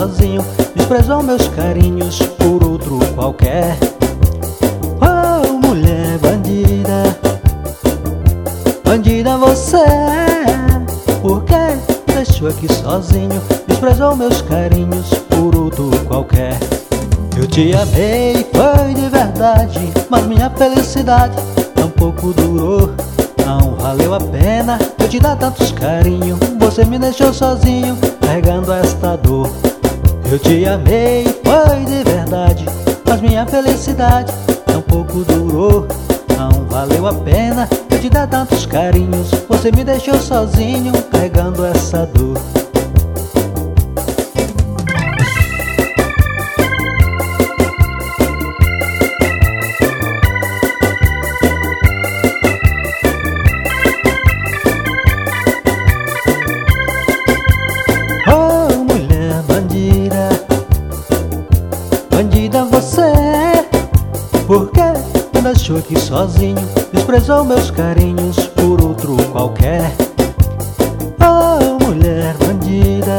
sozinho, desprezou meus carinhos por outro qualquer. Oh, mulher bandida, bandida você, por que me deixou aqui sozinho, desprezou meus carinhos por outro qualquer. Eu te amei, foi de verdade, mas minha felicidade tampouco durou. Não valeu a pena eu te dar tantos carinhos, você me deixou sozinho, carregando esta dor. Eu te amei, foi de verdade, mas minha felicidade tampouco durou. Não valeu a pena eu te dar tantos carinhos, você me deixou sozinho, carregando essa dor. Bandida você, por que me deixou aqui sozinho, desprezou meus carinhos por outro qualquer. Oh, mulher bandida,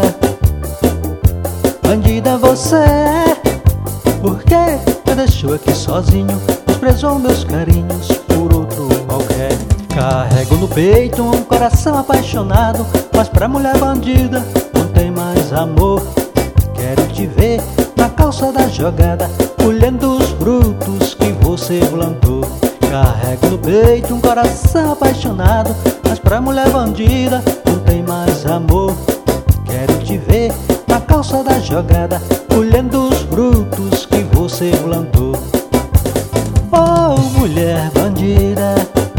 bandida você, por que me deixou aqui sozinho, desprezou meus carinhos por outro qualquer. Carrego no peito um coração apaixonado, mas pra mulher bandida não tem mais amor. Quero te ver na calça da jogada, colhendo os frutos que você plantou. Carrego no peito um coração apaixonado, mas pra mulher bandida não tem mais amor. Quero te ver na calça da jogada, colhendo os frutos que você plantou. Oh, mulher bandida,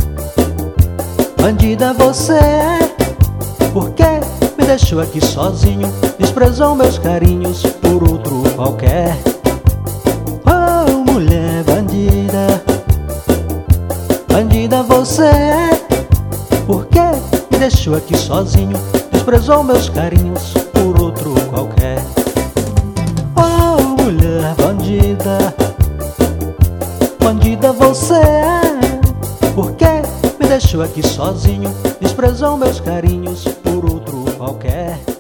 bandida você, por que me deixou aqui sozinho, desprezou meus carinhos por outro qualquer. Oh, mulher bandida, bandida você, por que me deixou aqui sozinho, desprezou meus carinhos por outro qualquer. Oh, mulher bandida, bandida você, por que me deixou aqui sozinho, desprezou meus carinhos por outro qualquer.